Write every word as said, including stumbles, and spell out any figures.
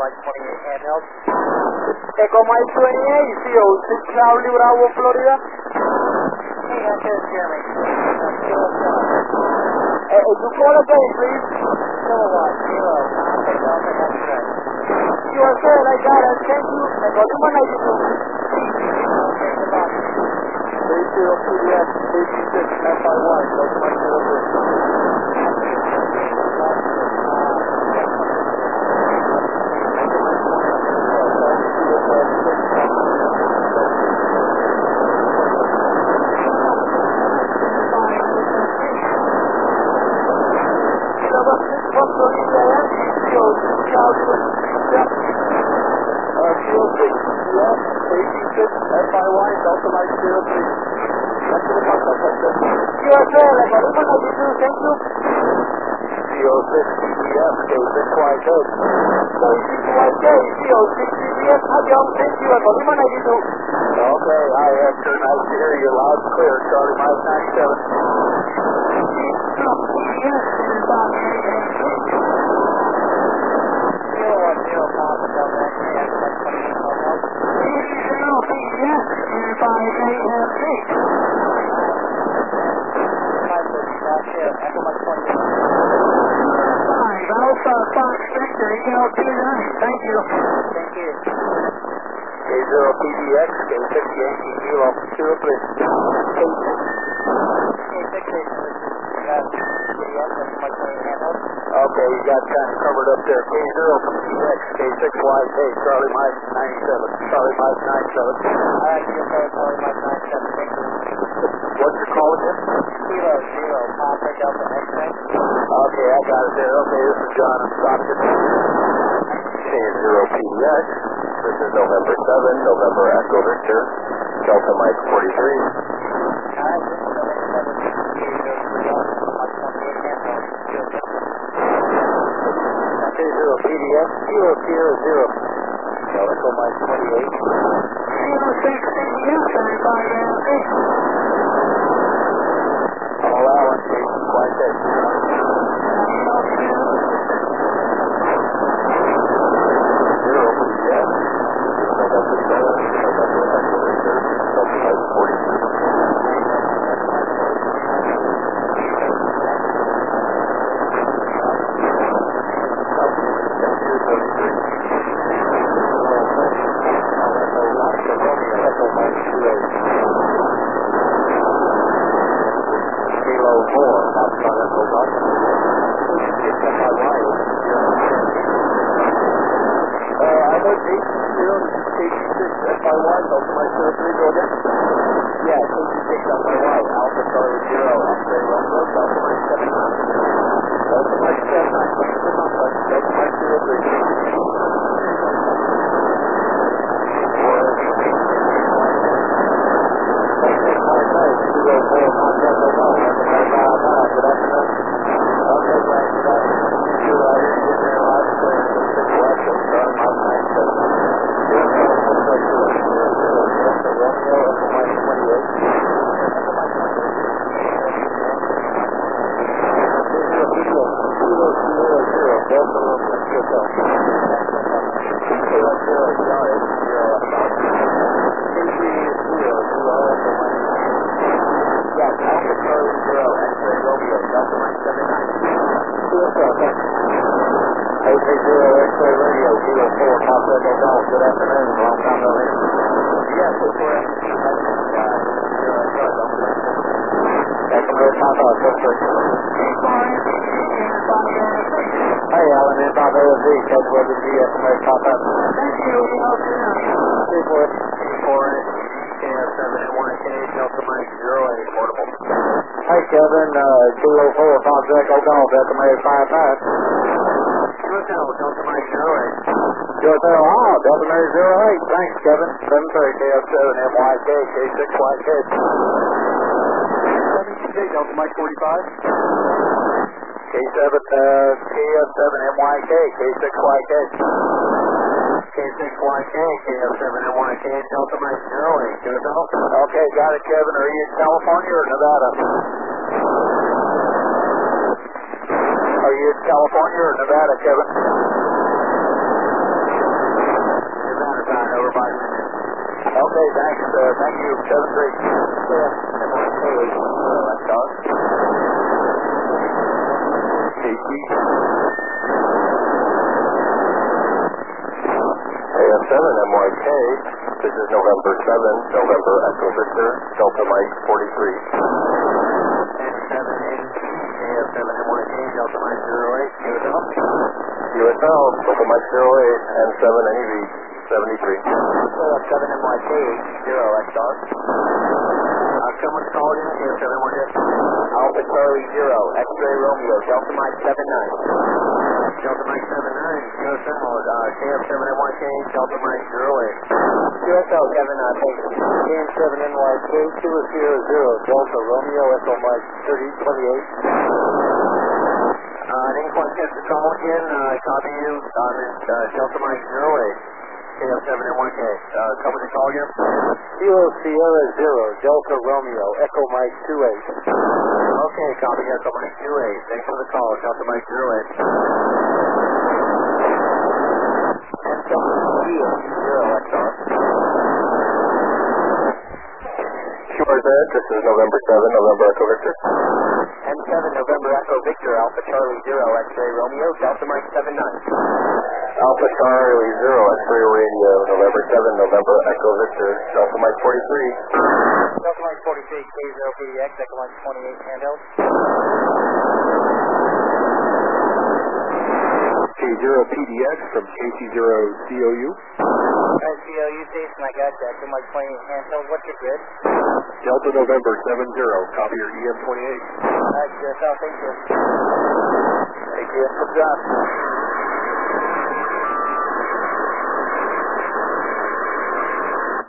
Mike twenty-eight, handheld. Echo Mike twenty-eight, C O six Charlie Bravo, Florida. Hey, that's it, Jeremy. That's Kilo Seven. Uh, you call again, please. Kilowatt, Kilo, Papa Delta X-ray. U S A, I got it. Thank you. Echo Lima ninety-two. Okay, goodbye. three zero P D X, eighty-six F I Y, Delta Mike zero three. F I Y, Delta Mike zero three. That's the contact center. U S A, Echo Lima ninety-two, thank you. C O six P D F, K six Y K. K six Y K, C O six P D F, Hajjam, thank you, Echo Lima ninety-two. Okay, I have to nice to hear you loud and clear, Charlie Mike ninety-seven. Kilowatt, Zero, Papa Delta X-ray, X-ray twenty-eight, handheld. Echo Mike twenty-eight. Alpha Fox Victor, E L two nine, thank you. Thank you. K zero P D X, K six Yankee, Kilo zero three. K six. K six station, this is uh, P D X, Echo Mike twenty-eight, handheld. Okay, you got kind of covered up there. K zero P D X, K six Y K, Charlie Mike ninety-seven. Charlie Mike ninety-seven. Alright, you can Charlie Mike ninety-seven, thank you. What's your call again? Kilo, Zero, Papa Delta X-ray. Okay, I got it there. Okay, this is John in Stockton. K zero P D X. This is November seven, November Echo Victor. Delta Mike forty-three. Alright, this is November seven, K zero three one, Mike twenty-eight, handheld. K zero P D X, Kilo Sierra zero. Echo Mike twenty-eight. Kilo six P D X, thirty-five and six. All Allen, K six Y K. Zero P D X. November seven, November Echo Victor. Delta Mike forty-three. Kilo four, not Southern Hobart. It's F I Y. Uh, I heard eight zero K six F I Y, Delta Mike zero three, go again? Yeah, K six F I Y, Alpha Charlie zero, X-ray Romeo, Delta Mike seven nine. Delta Mike seven nine, Delta Mike zero three. Good afternoon, long time no hear. Yes, that's correct. That's a good time out, that's good. Hey, Alan, in Bob A S D, Coach Weber, G S M A, top up. Thank you, Seafoot. four K F seven and one K, Delta Mike zero eight, portable. Hey, Kevin, uh, two oh four, Fox Echo Golf, Delta Mike five five. Hotel, Delta Mike zero eight. Hotel, ah, Delta Mike zero eight, thanks, Kevin. seven three, K F seven, M Y K, K six Y K. seven K, Delta Mike forty-five. K seven, uh, K F seven, M Y K, K six Y K. K six Y K, K F seven, M Y K, Delta Mike zero eight. Okay, got it, Kevin. Are you in California or Nevada? Are you in California or Nevada, Kevin? providing it. Okay, thanks. Uh, thank you. seven three. Yeah. M one K eight one zero, that's dog. K T. A F seven M Y K, this is November seventh, November Echo Victor, Delta Mike forty-three. N seven N A F seven M Y K, Delta Mike zero eight, U S L. U S L, Delta Mike zero eight, N seven N E V seventy-three. A F seven M Y K eight zero, that's dog. Uh, someone's called in, A F seven M Y K. Alpha Charlie zero, X-Ray Romeo, Delta Mike seven nine. Delta Mike seven nine, U S L, uh, K F seven M Y K, Delta Mike zero eight. U S L, Kevin, uh, thank you. K M seven N Y K, Kilo Sierra zero, Delta Romeo, Echo Mike thirty twenty-eight. Uh, I didn't quite catch the call again, uh, copy you, uh, uh, Delta Mike zero eight. K F seven M Y K, uh, come with the call again. Kilo Sierra zero, Delta Romeo, Echo Mike two eight. Okay, copy Echo Mike two eight. Thanks for the call, Delta Mike zero eight. And Delta Kilo zero, that's all. Sure, that. This is November seventh, November Echo Victor. N seven November Echo Victor, Alpha Charlie zero, X-Ray Romeo, Delta Mike seven nine. Alpha Charlie zero, X-Ray Radio, November seventh, November Echo Victor, Delta Mike forty-three. Delta Mike forty-three, K zero P D X, Echo Mike twenty-eight, handheld. K zero P D X from K T zero C O U. Alright, C O U station, I got you. Echo Mike twenty-eight, handheld. What's your grid? Delta November seven zero, copy your E M twenty-eight. Alright, U S L, thank you. Thank you. Good job.